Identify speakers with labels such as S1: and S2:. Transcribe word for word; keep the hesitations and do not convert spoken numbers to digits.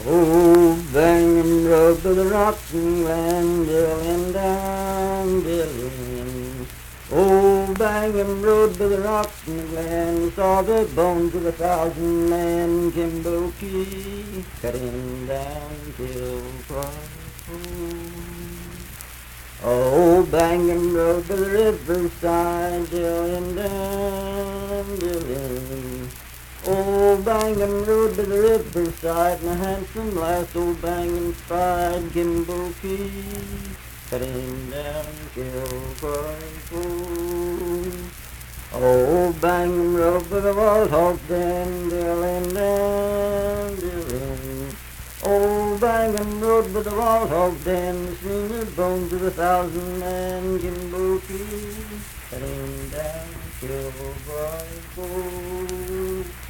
S1: Old Bangum Road to the Rotten Glen, Dillin down, Dillin. Old Bangum Road to the Rotten Glen, saw the bones of a thousand men. Kimbolki cutting down till Christ. Old Bangum Road to the riverside, Dillin down, Dillin. Old Bangum Road to the riverside, and a handsome lass, old Bangum spied Kimbolki, cutting down Kilbride. Old Bangum Road to the Wild Hog Den, Dillin down, Dillin. Old Bangum Road to the Wild Hog Den, seen the bones of a thousand men. Kimbolki, cutting down Kilbride.